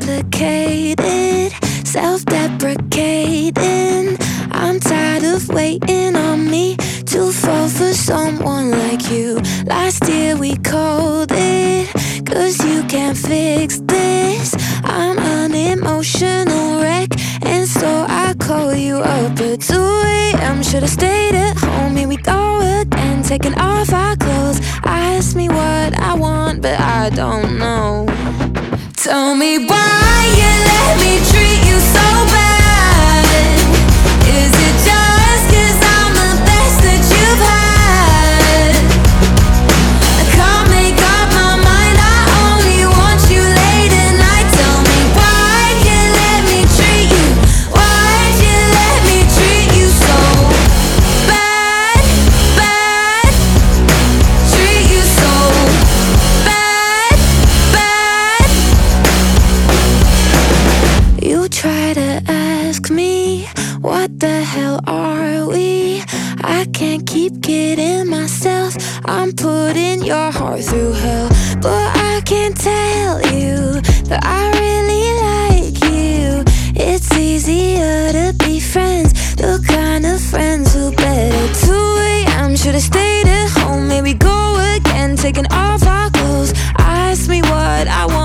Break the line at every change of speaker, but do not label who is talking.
complicated, self-deprecating. I'm tired of waiting on me to fall for someone like you. Last year we called it, 'cause you can't fix this. I'm an emotional wreck, and so I call you up at 2 a.m. Should've stayed at home, here we go again, taking off our clothes. Ask me what I want, but I don't know. Tell me why you let me treat you so bad. Is it just 'cause I'm the best that you've had? I can't make up my mind, I only want you late at night. Tell me why'd you let me treat you, why'd you let me treat you so bad, bad, treat you so bad, bad. You try to ask me, what the hell are we? I can't keep kidding myself, I'm putting your heart through hell. But I can't tell you that I really like you. It's easier to be friends, the kind of friends who bet at 2 a.m. Should've stayed at home, here we go again, taking off our clothes. Ask me what I want,